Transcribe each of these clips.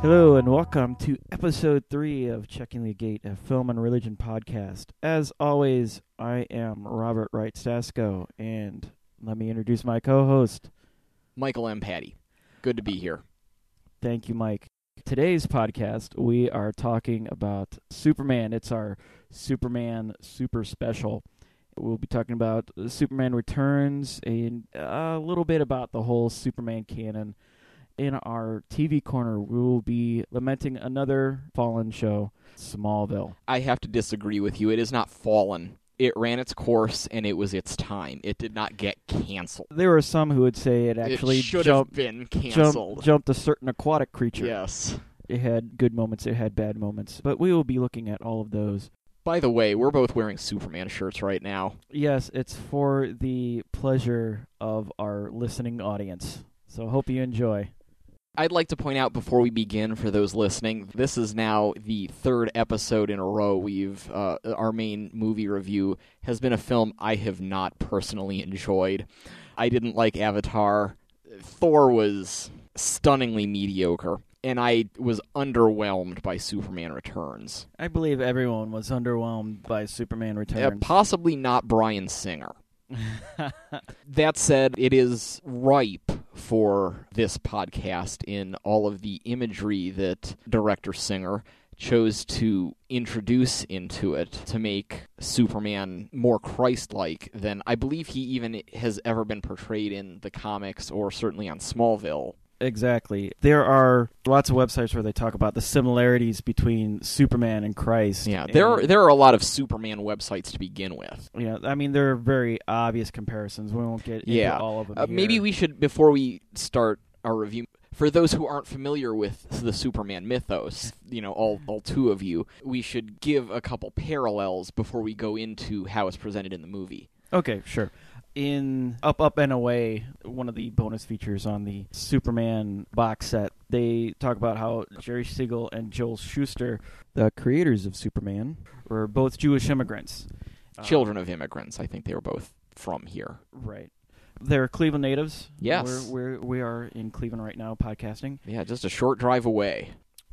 Hello and welcome to episode 3 of Checking the Gate, a film and religion podcast. As always, I am Robert Wright Stasko, and let me introduce my co-host, Michael M. Patty. Good to be here. Thank you, Mike. Today's podcast, we are talking about Superman. It's our Superman Super Special. We'll be talking about Superman Returns and a little bit about the whole Superman canon. In our TV corner, we will be lamenting another fallen show, Smallville. I have to disagree with you. It is not fallen. It ran its course, and it was its time. It did not get canceled. There are some who would say it actually should have been canceled. Jumped a certain aquatic creature. Yes. It had good moments, it had bad moments. But we will be looking at all of those. By the way, we're both wearing Superman shirts right now. Yes, it's for the pleasure of our listening audience. So hope you enjoy. I'd like to point out before we begin, for those listening, this is now the third episode in a row our main movie review has been a film I have not personally enjoyed. I didn't like Avatar. Thor was stunningly mediocre, and I was underwhelmed by Superman Returns. I believe everyone was underwhelmed by Superman Returns. Possibly not Bryan Singer. That said, it is ripe for this podcast in all of the imagery that director Singer chose to introduce into it to make Superman more Christ-like than I believe he even has ever been portrayed in the comics or certainly on Smallville. Exactly. There are lots of websites where they talk about the similarities between Superman and Christ. Yeah, there are a lot of Superman websites to begin with. Yeah, I mean, there are very obvious comparisons. We won't get into all of them here. Maybe we should, before we start our review, for those who aren't familiar with the Superman mythos, all two of you, we should give a couple parallels before we go into how it's presented in the movie. Okay, sure. In Up, and Away, one of the bonus features on the Superman box set, they talk about how Jerry Siegel and Joel Shuster, the creators of Superman, were both Jewish immigrants. Children of immigrants. I think they were both from here. Right. They're Cleveland natives. Yes. We are in Cleveland right now podcasting. Yeah, just a short drive away.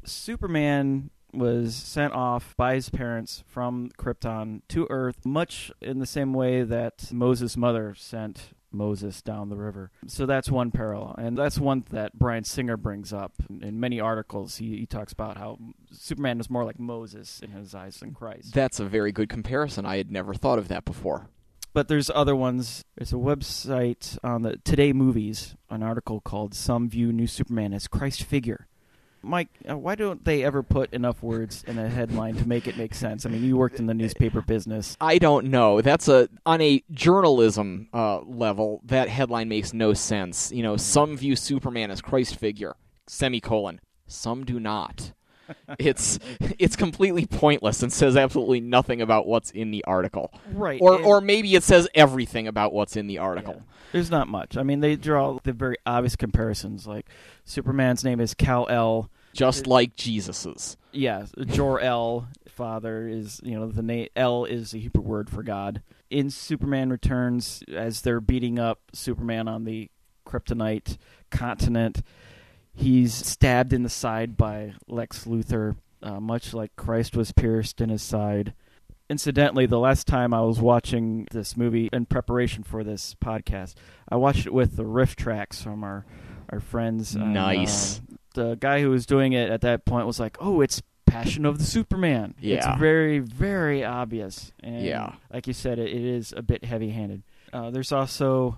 Superman was sent off by his parents from Krypton to Earth, much in the same way that Moses' mother sent Moses down the river. So that's one parallel, and that's one that Bryan Singer brings up in many articles. He talks about how Superman is more like Moses in his eyes than Christ. That's a very good comparison. I had never thought of that before. But there's other ones. There's a website on the Today Movies, an article called Some View New Superman as Christ Figure. Mike, why don't they ever put enough words in a headline to make it make sense? I mean, you worked in the newspaper business. I don't know. On a journalism level, that headline makes no sense. Some view Superman as Christ figure, semicolon. Some do not. It's completely pointless and says absolutely nothing about what's in the article. Right. Or maybe it says everything about what's in the article. Yeah. There's not much. I mean, they draw the very obvious comparisons, like Superman's name is Kal-El. Just like Jesus's. Yeah, Jor-El, father, is, the name El is the Hebrew word for God. In Superman Returns, as they're beating up Superman on the Kryptonite continent, he's stabbed in the side by Lex Luthor, much like Christ was pierced in his side. Incidentally, the last time I was watching this movie in preparation for this podcast, I watched it with the riff tracks from our friends. Nice. The guy who was doing it at that point was like, "Oh, it's Passion of the Superman." Yeah. It's very, very obvious. And yeah. Like you said, it is a bit heavy-handed. There's also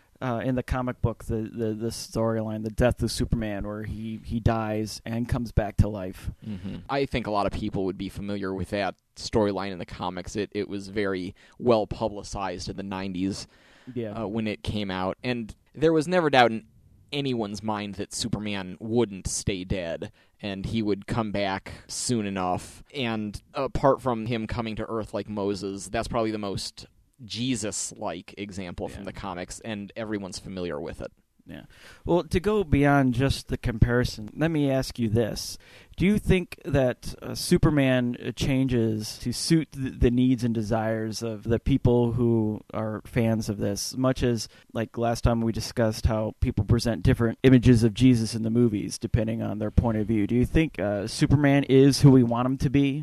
in the comic book the storyline, the death of Superman, where he dies and comes back to life. Mm-hmm. I think a lot of people would be familiar with that storyline in the comics. It was very well publicized in the 90s when it came out, and there was never doubt in anyone's mind that Superman wouldn't stay dead and he would come back soon enough. And apart from him coming to Earth like Moses, that's probably the most Jesus-like example from the comics, and everyone's familiar with it. Yeah. Well, to go beyond just the comparison, let me ask you this. Do you think that Superman changes to suit the needs and desires of the people who are fans of this, much as, like last time we discussed how people present different images of Jesus in the movies depending on their point of view? Do you think Superman is who we want him to be?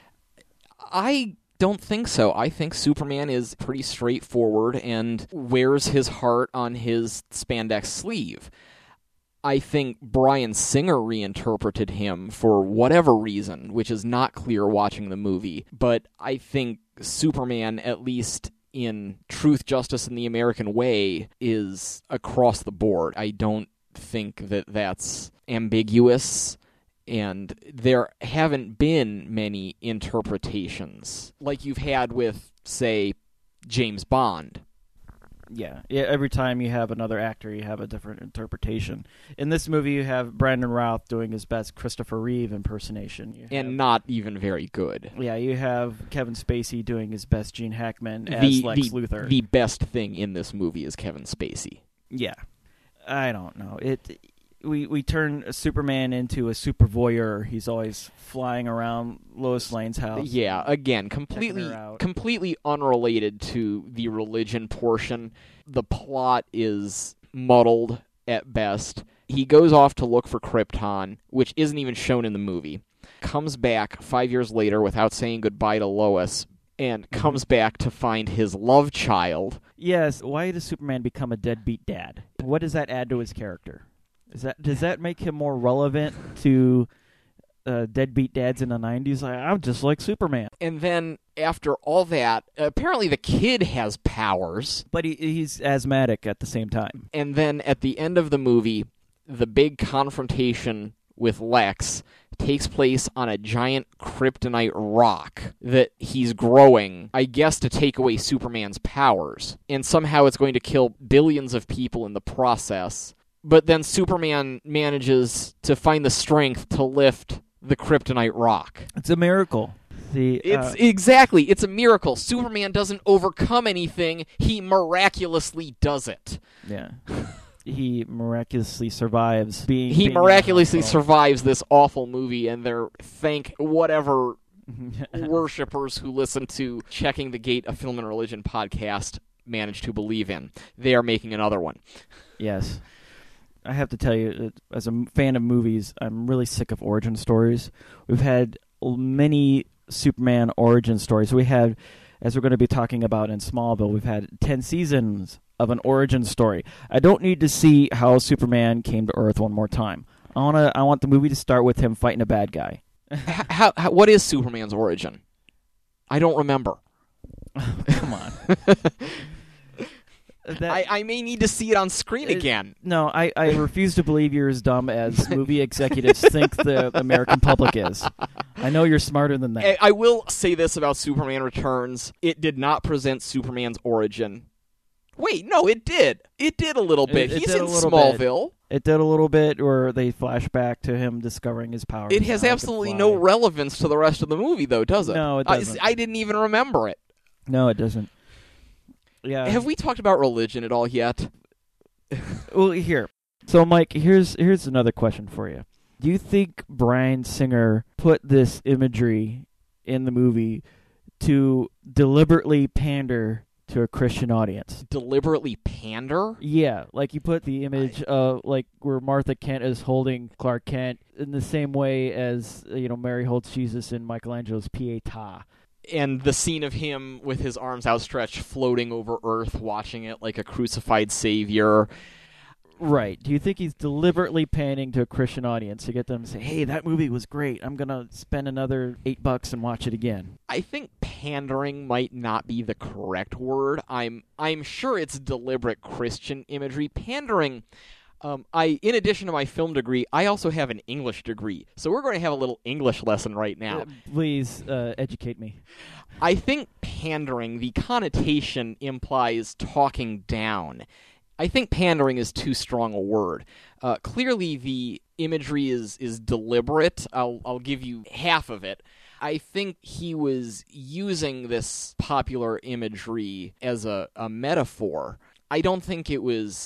I don't think so. I think Superman is pretty straightforward and wears his heart on his spandex sleeve. I think Bryan Singer reinterpreted him for whatever reason, which is not clear watching the movie. But I think Superman, at least in Truth, Justice, and the American Way, is across the board. I don't think that that's ambiguous. And there haven't been many interpretations like you've had with, say, James Bond. Yeah, every time you have another actor, you have a different interpretation. In this movie, you have Brandon Routh doing his best Christopher Reeve impersonation. And not even very good. Yeah, you have Kevin Spacey doing his best Gene Hackman as Lex Luthor. The best thing in this movie is Kevin Spacey. Yeah. I don't know. We turn Superman into a super voyeur. He's always flying around Lois Lane's house. Yeah, again, completely unrelated to the religion portion. The plot is muddled at best. He goes off to look for Krypton, which isn't even shown in the movie. Comes back 5 years later without saying goodbye to Lois, and comes back to find his love child. Yes, why does Superman become a deadbeat dad? What does that add to his character? Does that make him more relevant to deadbeat dads in the 90s? I'm just like Superman. And then after all that, apparently the kid has powers. But he's asthmatic at the same time. And then at the end of the movie, the big confrontation with Lex takes place on a giant kryptonite rock that he's growing, I guess, to take away Superman's powers. And somehow it's going to kill billions of people in the process. But then Superman manages to find the strength to lift the kryptonite rock. It's a miracle. It's a miracle. Superman doesn't overcome anything. He miraculously does it. Yeah. He miraculously survives survives this awful movie, and thank whatever worshippers who listen to Checking the Gate, a Film and Religion podcast, manage to believe in. They are making another one. Yes. I have to tell you, as a fan of movies, I'm really sick of origin stories. We've had many Superman origin stories. We had, as we're going to be talking about in Smallville, we've had 10 seasons of an origin story. I don't need to see how Superman came to Earth one more time. I want the movie to start with him fighting a bad guy. What is Superman's origin? I don't remember. Come on. I may need to see it on screen again. No, I refuse to believe you're as dumb as movie executives think the American public is. I know you're smarter than that. I will say this about Superman Returns. It did not present Superman's origin. Wait, no, it did. It did a little bit. He's in Smallville. It did a little bit where they flash back to him discovering his powers. It has absolutely no relevance to the rest of the movie, though, does it? No, it doesn't. I didn't even remember it. No, it doesn't. Yeah. Have we talked about religion at all yet? Well, here. So, Mike, here's another question for you. Do you think Bryan Singer put this imagery in the movie to deliberately pander to a Christian audience? Deliberately pander? Yeah, like you put the image of like where Martha Kent is holding Clark Kent in the same way as Mary holds Jesus in Michelangelo's Pietà. And the scene of him with his arms outstretched floating over Earth, watching it like a crucified savior. Right. Do you think he's deliberately pandering to a Christian audience to get them to say, hey, that movie was great. I'm going to spend another $8 and watch it again? I think pandering might not be the correct word. I'm sure it's deliberate Christian imagery. Pandering... in addition to my film degree, I also have an English degree. So we're going to have a little English lesson right now. Please educate me. I think pandering, the connotation implies talking down. I think pandering is too strong a word. Clearly the imagery is deliberate. I'll give you half of it. I think he was using this popular imagery as a metaphor. I don't think it was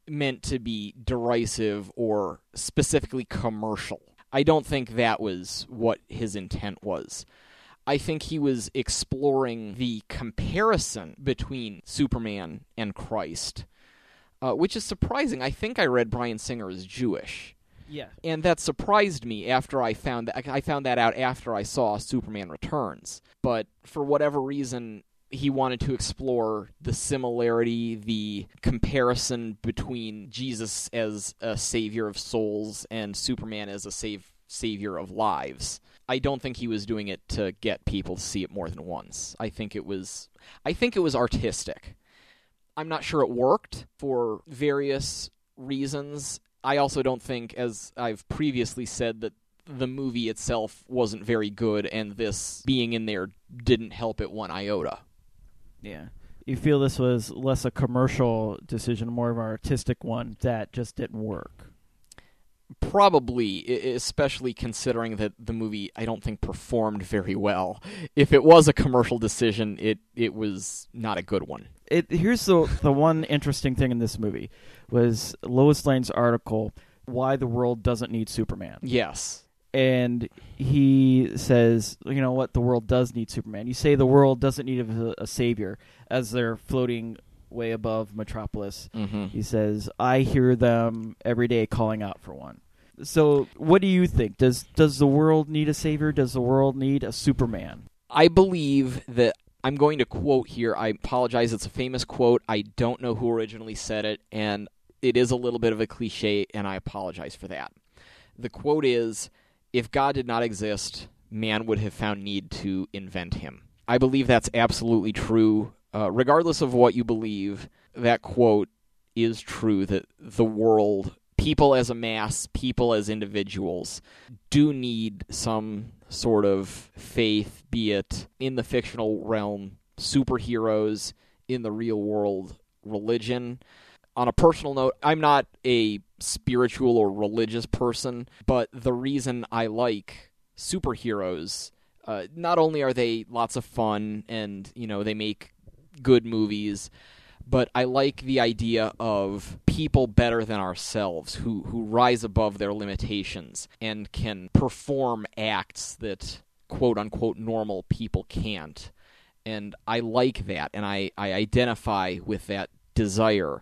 meant to be derisive or specifically commercial. I don't think that was what his intent was. I think he was exploring the comparison between Superman and Christ, which is surprising. I think I read Bryan Singer is Jewish. Yeah. And that surprised me after I found that out after I saw Superman Returns. But for whatever reason, he wanted to explore the similarity, the comparison between Jesus as a savior of souls and Superman as a savior of lives. I don't think he was doing it to get people to see it more than once. I think it was artistic. I'm not sure it worked for various reasons. I also don't think, as I've previously said, that the movie itself wasn't very good, and this being in there didn't help it one iota. Yeah. You feel this was less a commercial decision, more of an artistic one that just didn't work? Probably, especially considering that the movie, I don't think, performed very well. If it was a commercial decision, it was not a good one. Here's the one interesting thing in this movie was Lois Lane's article, Why the World Doesn't Need Superman. Yes. And he says, you know what, the world does need Superman. You say the world doesn't need a savior as they're floating way above Metropolis. Mm-hmm. He says, I hear them every day calling out for one. So what do you think? Does the world need a savior? Does the world need a Superman? I believe that, I'm going to quote here, I apologize, it's a famous quote, I don't know who originally said it, and it is a little bit of a cliche, and I apologize for that. The quote is, if God did not exist, man would have found need to invent him. I believe that's absolutely true. Regardless of what you believe, that quote is true, that the world, people as a mass, people as individuals, do need some sort of faith, be it in the fictional realm, superheroes, in the real world, religion. On a personal note, I'm not a spiritual or religious person, but the reason I like superheroes, not only are they lots of fun and, they make good movies, but I like the idea of people better than ourselves who rise above their limitations and can perform acts that quote-unquote normal people can't. And I like that, and I identify with that desire.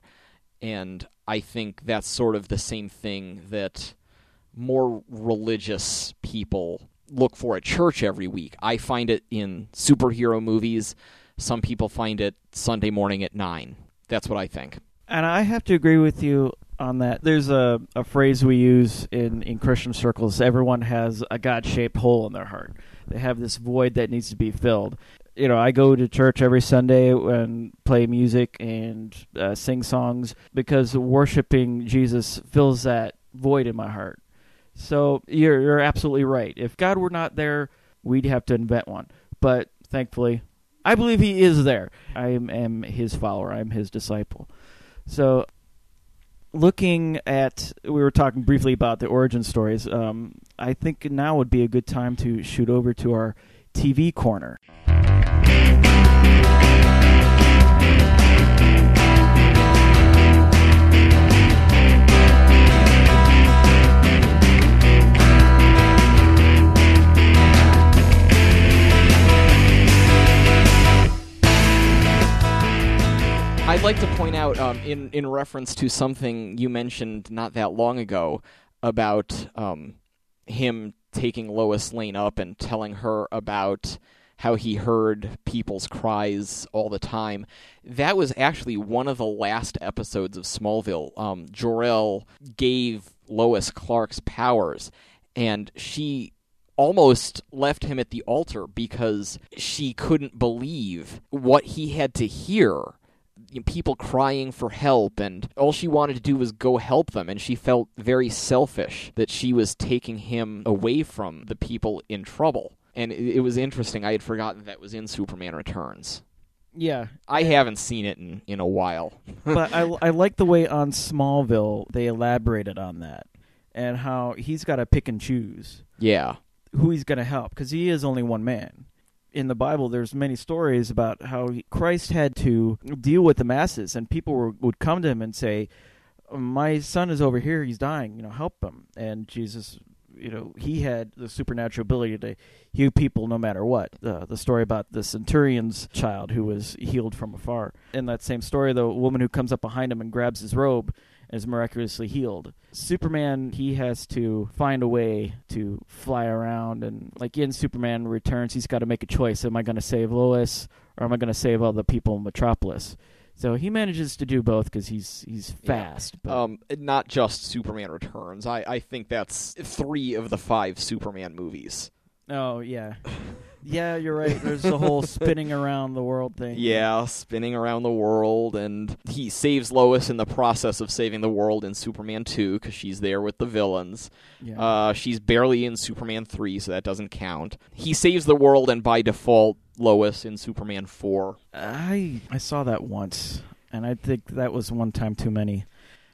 And I think that's sort of the same thing that more religious people look for at church every week. I find it in superhero movies. Some people find it Sunday morning at 9. That's what I think. And I have to agree with you on that. There's a phrase we use in Christian circles. Everyone has a God-shaped hole in their heart. They have this void that needs to be filled. I go to church every Sunday and play music and sing songs because worshiping Jesus fills that void in my heart. So you're absolutely right. If God were not there, we'd have to invent one. But thankfully, I believe he is there. I am his follower. I'm his disciple. So looking at, we were talking briefly about the origin stories. I think now would be a good time to shoot over to our TV corner. I'd like to point out, in reference to something you mentioned not that long ago about him taking Lois Lane up and telling her about how he heard people's cries all the time. That was actually one of the last episodes of Smallville. Jor-El gave Lois Clark's powers, and she almost left him at the altar because she couldn't believe what he had to hear. People crying for help, and all she wanted to do was go help them, and she felt very selfish that she was taking him away from the people in trouble. And it was interesting. I had forgotten that was in Superman Returns. Yeah. I haven't seen it in a while. But I like the way on Smallville they elaborated on that and how he's got to pick and choose who he's going to help because he is only one man. In the Bible, there's many stories about how Christ had to deal with the masses, and people would come to him and say, my son is over here, he's dying, help him. And Jesus, he had the supernatural ability to heal people no matter what. The story about the centurion's child who was healed from afar. In that same story, the woman who comes up behind him and grabs his robe is miraculously healed. Superman, he has to find a way to fly around, and like in Superman Returns, he's got to make a choice. Am I going to save Lois, or am I going to save all the people in Metropolis? So he manages to do both because he's fast. Yeah. Not just Superman Returns. I think that's 3 of the 5 Superman movies. Oh, yeah. Yeah, you're right. There's the whole spinning around the world thing. Yeah, spinning around the world, and he saves Lois in the process of saving the world in Superman 2 because she's there with the villains. Yeah. She's barely in Superman 3, so that doesn't count. He saves the world, and by default, Lois in Superman 4. I saw that once, and I think that was one time too many.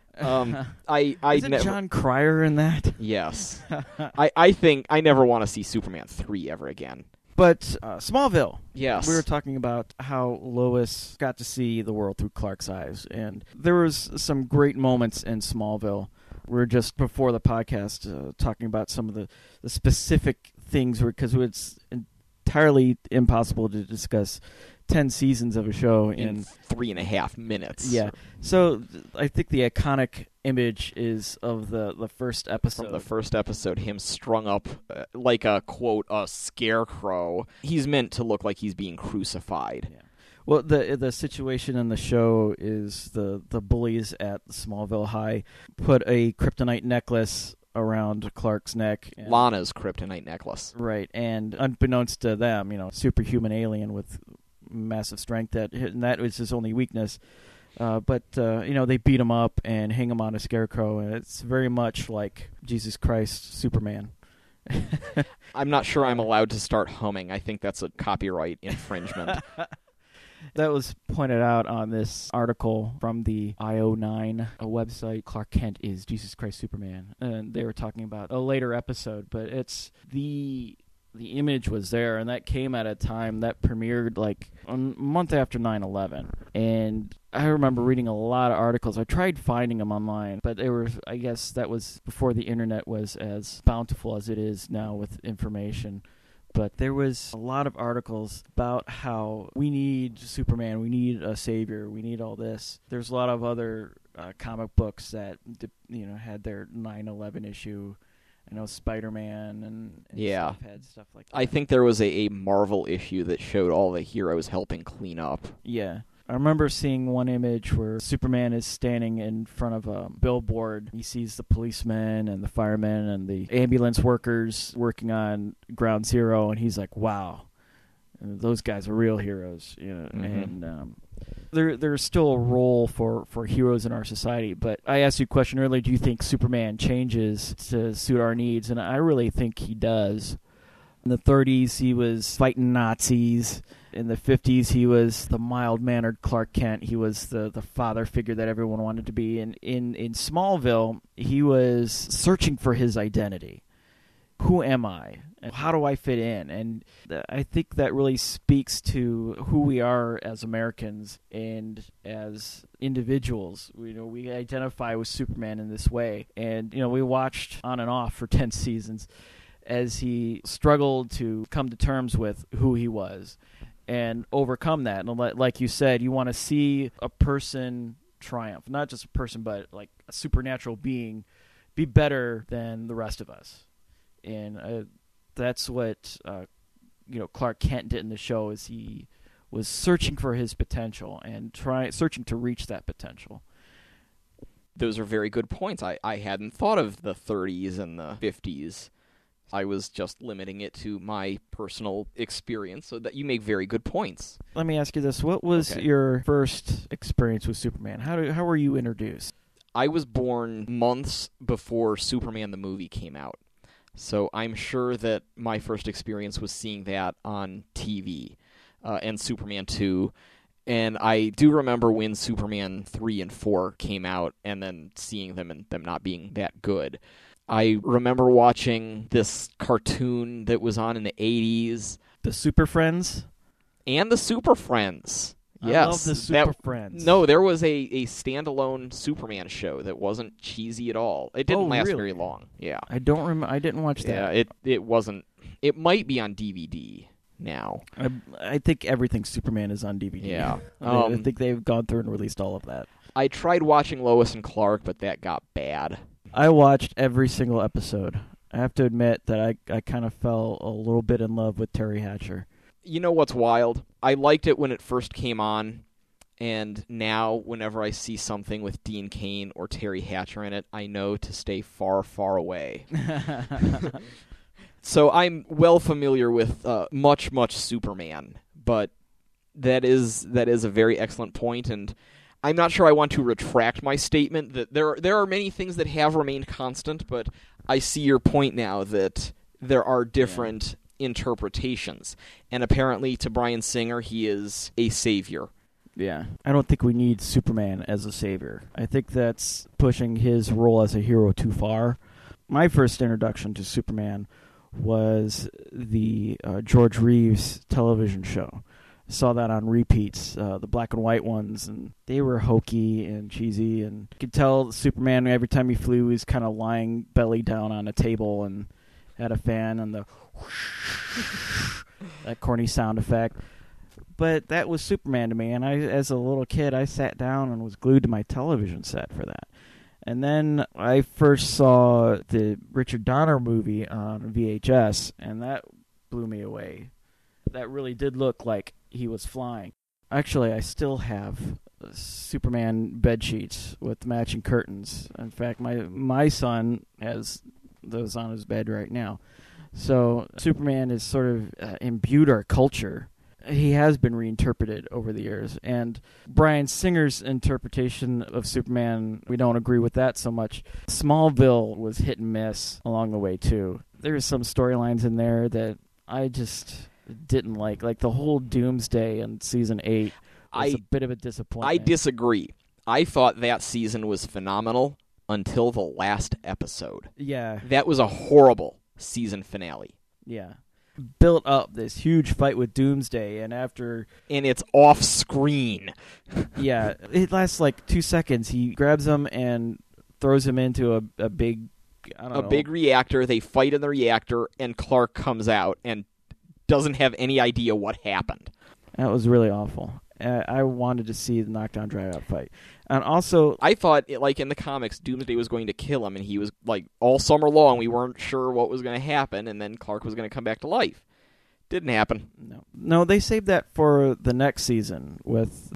Isn't John Cryer in that? Yes. I think I never want to see Superman 3 ever again. But Smallville. Yes. We were talking about how Lois got to see the world through Clark's eyes, and there was some great moments in Smallville. We were just before the podcast talking about some of the specific things, because it's entirely impossible to discuss 10 seasons of a show in 3.5 minutes. Yeah. So I think the iconic image is of the first episode. From the first episode, him strung up like a, quote, a scarecrow. He's meant to look like he's being crucified. Yeah. Well, the situation in the show is the bullies at Smallville High put a kryptonite necklace around Clark's neck. Lana's kryptonite necklace. Right. And unbeknownst to them, superhuman alien with massive strength, and that was his only weakness. But they beat him up and hang him on a scarecrow, and it's very much like Jesus Christ Superman. I'm not sure I'm allowed to start humming. I think that's a copyright infringement. That was pointed out on this article from the IO9 website. Clark Kent is Jesus Christ Superman, and they were talking about a later episode, but it's the image was there, and that came at a time that premiered like a month after 9/11. And I remember reading a lot of articles. I tried finding them online, but I guess that was before the internet was as bountiful as it is now with information. But there was a lot of articles about how we need Superman, we need a savior, we need all this. There's a lot of other comic books that had their 9/11 issue. I know Spider-Man and yeah, stuff had stuff like that. I think there was a Marvel issue that showed all the heroes helping clean up. Yeah. I remember seeing one image where Superman is standing in front of a billboard. He sees the policemen and the firemen and the ambulance workers working on Ground Zero, and he's like, wow, those guys are real heroes. Mm-hmm. And there's still a role for heroes in our society. But I asked you a question earlier, do you think Superman changes to suit our needs? And I really think he does. In the 30s, he was fighting Nazis. In the 50s, he was the mild-mannered Clark Kent. He was the father figure that everyone wanted to be. And in Smallville, he was searching for his identity. Who am I? And how do I fit in? And I think that really speaks to who we are as Americans and as individuals. We identify with Superman in this way. And, we watched on and off for 10 seasons as he struggled to come to terms with who he was and overcome that. And like you said, you want to see a person triumph. Not just a person, but like a supernatural being be better than the rest of us. And that's what Clark Kent did in the show, is he was searching for his potential and searching to reach that potential. Those are very good points. I hadn't thought of the 30s and the 50s. I was just limiting it to my personal experience, so that you make very good points. Let me ask you this. What was your first experience with Superman? How were you introduced? I was born months before Superman the movie came out. So I'm sure that my first experience was seeing that on TV and Superman 2. And I do remember when Superman 3 and 4 came out and then seeing them and them not being that good. I remember watching this cartoon that was on in the 80s. The Super Friends? And the Super Friends. Yes. I love the Super Friends. No, there was a standalone Superman show that wasn't cheesy at all. It didn't last very long. Yeah. I don't remember. I didn't watch that. Yeah, it wasn't. It might be on DVD now. I think everything Superman is on DVD. Yeah. I think they've gone through and released all of that. I tried watching Lois and Clark, but that got bad. I watched every single episode. I have to admit that I kind of fell a little bit in love with Terry Hatcher. You know what's wild? I liked it when it first came on, and now whenever I see something with Dean Cain or Terry Hatcher in it, I know to stay far, far away. So I'm well familiar with much Superman, but that is a very excellent point, and I'm not sure I want to retract my statement that there are many things that have remained constant, but I see your point now that there are different interpretations, and apparently to Bryan Singer he is a savior. Yeah. I don't think we need Superman as a savior. I think that's pushing his role as a hero too far. My first introduction to Superman was the George Reeves television show. I saw that on repeats, the black and white ones, and they were hokey and cheesy, and you could tell Superman every time he flew he was kind of lying belly down on a table and had a fan and the whoosh, that corny sound effect. But that was Superman to me, and I, as a little kid, I sat down and was glued to my television set for that. And then I first saw the Richard Donner movie on VHS, and that blew me away. That really did look like he was flying. Actually, I still have Superman bed sheets with matching curtains. In fact, my son has those on his bed right now. So Superman is sort of imbued our culture. He has been reinterpreted over the years. And Bryan Singer's interpretation of Superman, we don't agree with that so much. Smallville was hit and miss along the way, too. There's some storylines in there that I just didn't like the whole Doomsday in Season 8 was a bit of a disappointment. I disagree. I thought that season was phenomenal until the last episode. Yeah. That was a horrible season finale. Yeah. Built up this huge fight with Doomsday, and it's off screen. Yeah, it lasts like 2 seconds. He grabs him and throws him into a big, big reactor. They fight in the reactor, and Clark comes out and doesn't have any idea what happened. That was really awful. I wanted to see the knockdown drag-out fight. And also, I thought, like in the comics, Doomsday was going to kill him, and he was, like, all summer long, we weren't sure what was going to happen, and then Clark was going to come back to life. Didn't happen. No, they saved that for the next season with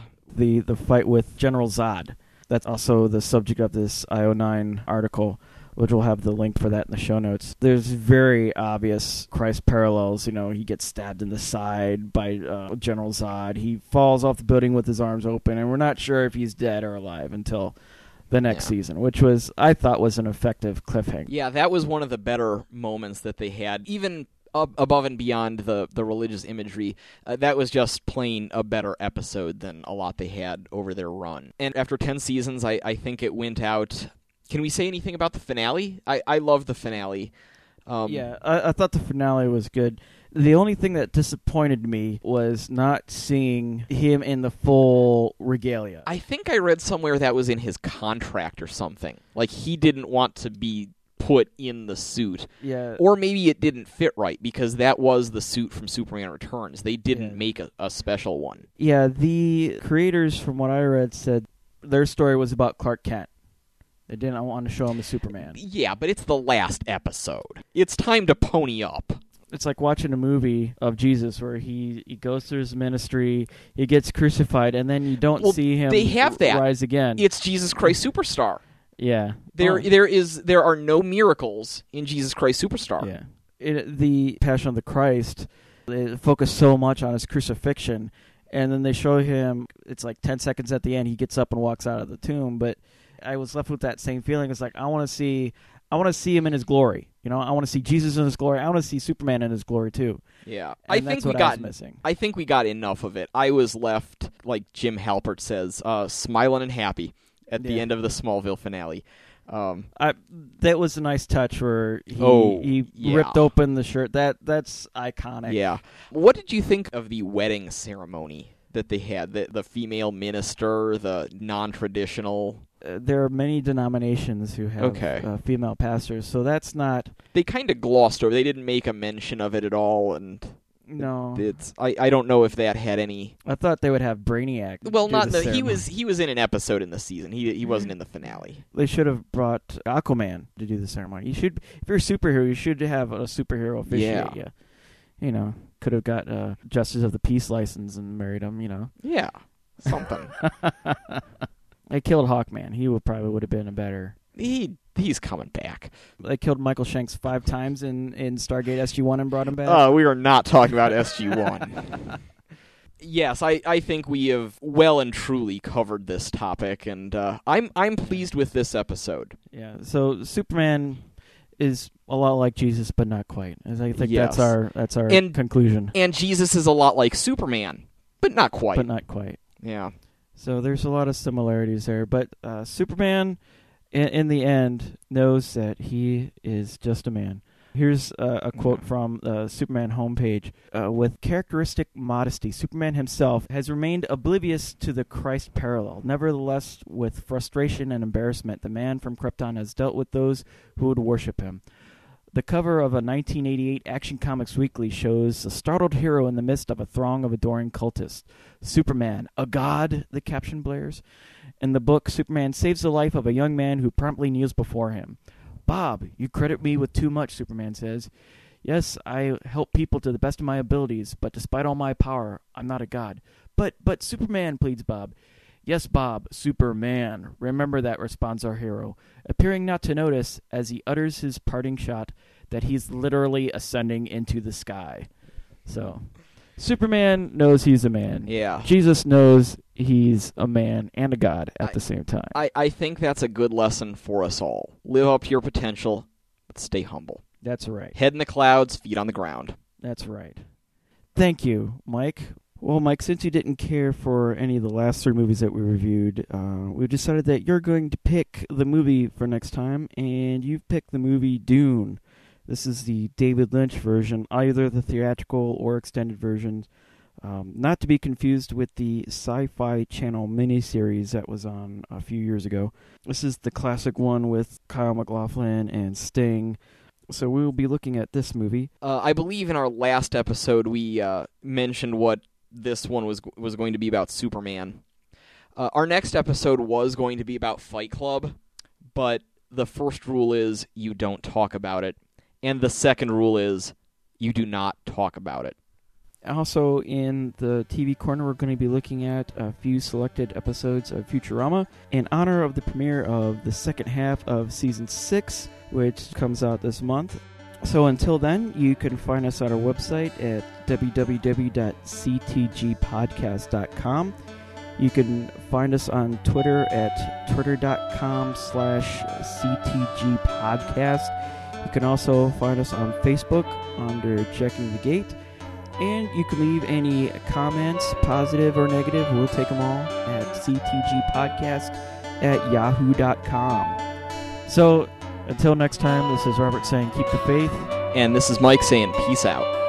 the fight with General Zod. That's also the subject of this IO9 article, which we'll have the link for that in the show notes. There's very obvious Christ parallels. You know, he gets stabbed in the side by General Zod. He falls off the building with his arms open, and we're not sure if he's dead or alive until the next season, which I thought was an effective cliffhanger. Yeah, that was one of the better moments that they had, even above and beyond the religious imagery. That was just plain a better episode than a lot they had over their run. And after 10 seasons, I think it went out. Can we say anything about the finale? I love the finale. I thought the finale was good. The only thing that disappointed me was not seeing him in the full regalia. I think I read somewhere that was in his contract or something. Like, he didn't want to be put in the suit. Yeah. Or maybe it didn't fit right, because that was the suit from Superman Returns. They didn't make a special one. Yeah, the creators, from what I read, said their story was about Clark Kent. They didn't want to show him as Superman. Yeah, but it's the last episode. It's time to pony up. It's like watching a movie of Jesus where he goes through his ministry, he gets crucified, and then you don't see him rise again. It's Jesus Christ Superstar. Yeah. There are no miracles in Jesus Christ Superstar. Yeah. The Passion of the Christ, they focus so much on his crucifixion, and then they show him, it's like 10 seconds at the end, he gets up and walks out of the tomb, but I was left with that same feeling. It's like, I want to see him in his glory. You know, I want to see Jesus in his glory. I want to see Superman in his glory too. Yeah, I think I was missing. I think we got enough of it. I was left, like Jim Halpert says, smiling and happy at the end of the Smallville finale. That was a nice touch where he ripped open the shirt. That's iconic. Yeah. What did you think of the wedding ceremony that they had? The female minister, the non-traditional... There are many denominations who have female pastors, so that's not... They kind of glossed over. They didn't make a mention of it at all, and... No. I don't know if that had any... I thought they would have Brainiac. Well, he was in an episode in the season. He wasn't in the finale. They should have brought Aquaman to do the ceremony. If you're a superhero, you should have a superhero officiate you. You know, could have got Justice of the Peace license and married him, you know. Yeah, something. They killed Hawkman. He probably would have been a better... He's coming back. They killed Michael Shanks 5 times in Stargate SG-1 and brought him back? We are not talking about SG-1. Yes, I think we have well and truly covered this topic, and I'm pleased with this episode. Yeah, so Superman is a lot like Jesus, but not quite. I think that's our conclusion. And Jesus is a lot like Superman, but not quite. But not quite. Yeah. So there's a lot of similarities there, but Superman, in the end, knows that he is just a man. Here's a quote from the Superman homepage. With characteristic modesty, Superman himself has remained oblivious to the Christ parallel. Nevertheless, with frustration and embarrassment, the man from Krypton has dealt with those who would worship him. The cover of a 1988 Action Comics Weekly shows a startled hero in the midst of a throng of adoring cultists. Superman, a god, the caption blares. In the book, Superman saves the life of a young man who promptly kneels before him. Bob, you credit me with too much, Superman says. Yes, I help people to the best of my abilities, but despite all my power, I'm not a god. But Superman, pleads Bob. Yes, Bob, Superman. Remember that, responds our hero, appearing not to notice, as he utters his parting shot, that he's literally ascending into the sky. So, Superman knows he's a man. Yeah. Jesus knows he's a man and a god at the same time. I think that's a good lesson for us all. Live up to your potential, but stay humble. That's right. Head in the clouds, feet on the ground. That's right. Thank you, Mike. Well, Mike, since you didn't care for any of the last 3 movies that we reviewed, we decided that you're going to pick the movie for next time, and you've picked the movie Dune. This is the David Lynch version, either the theatrical or extended versions, not to be confused with the Sci-Fi Channel miniseries that was on a few years ago. This is the classic one with Kyle MacLachlan and Sting. So we will be looking at this movie. I believe in our last episode we mentioned what this one was going to be about Superman. Our next episode was going to be about Fight Club, but the first rule is you don't talk about it, and the second rule is you do not talk about it. Also, in the TV corner, we're going to be looking at a few selected episodes of Futurama in honor of the premiere of the second half of Season 6, which comes out this month. So until then, you can find us on our website at www.ctgpodcast.com. You can find us on Twitter at twitter.com/ctgpodcast. You can also find us on Facebook under Checking the Gate. And you can leave any comments, positive or negative. We'll take them all at ctgpodcast@yahoo.com. So, until next time, this is Robert saying keep the faith. And this is Mike saying peace out.